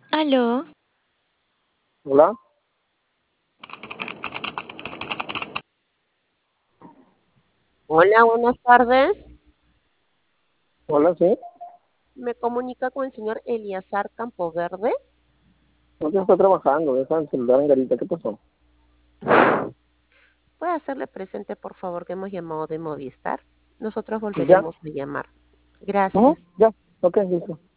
Aló, Hola, Hola, buenas tardes. hola, sí. Me comunica con el señor Eliazar Campoverde. No te está trabajando, deja el celular en garita. ¿Qué pasó? ¿Puede hacerle presente, por favor, que hemos llamado de Movistar? Nosotros Ya, volveremos a llamar. ujú, Gracias. ya, ok, listo.